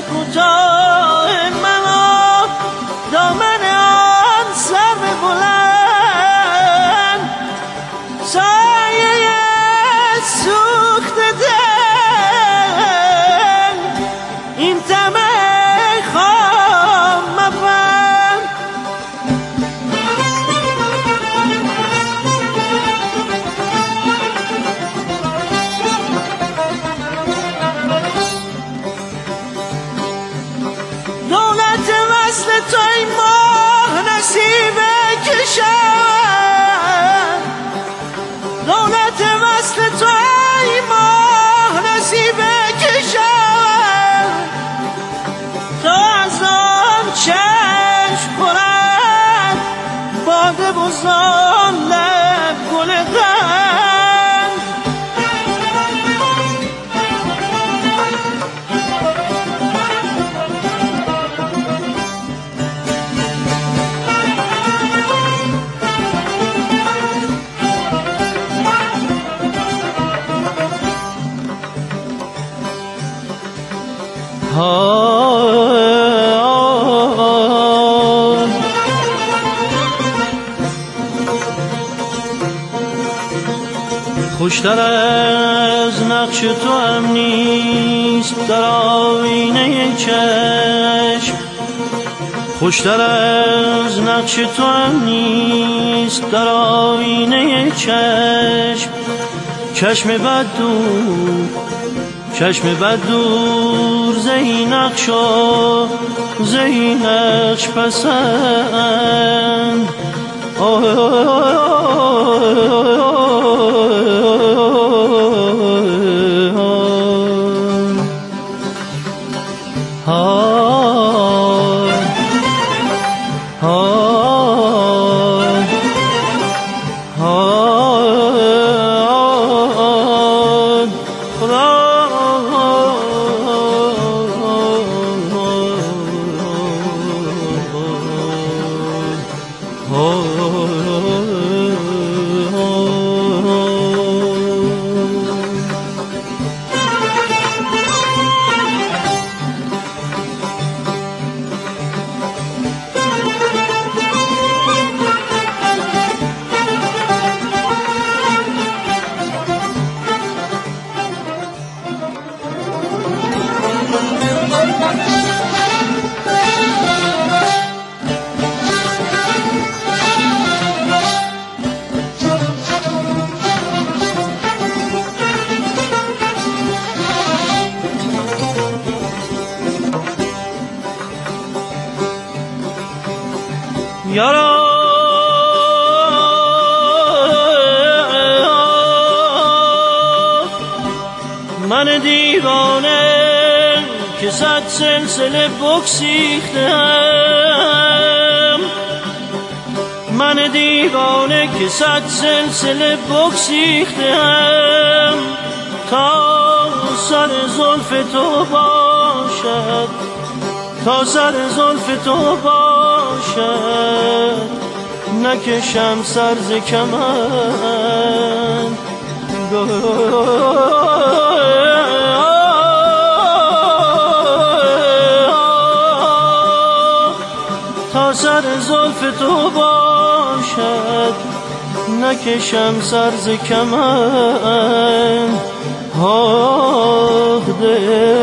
کوتاه منو دامن آن سرو بلند سایه سوخت دل این طمع خام مبند دولت وصل توی ماه نصیب کشم دولت وصل توی ماه نصیب کشم تا از آن چشم خورد باده و زان لب گل قند خوشتر از نقش تو هم نیست در آینه چشم خوشتر از نقش تو هم نیست در آینه چشم چشم بد دور زهی نقش و زهی نقش پسند یارا من دیوانه که صد سلسله بگسیختم من دیوانه که صد سلسله بگسیختم تا سر زلف تو باشد تا سر زلف تو باشد نکشم سر ز کمند تا سر زلف تو باشد نکشم سر ز کمند آخ دل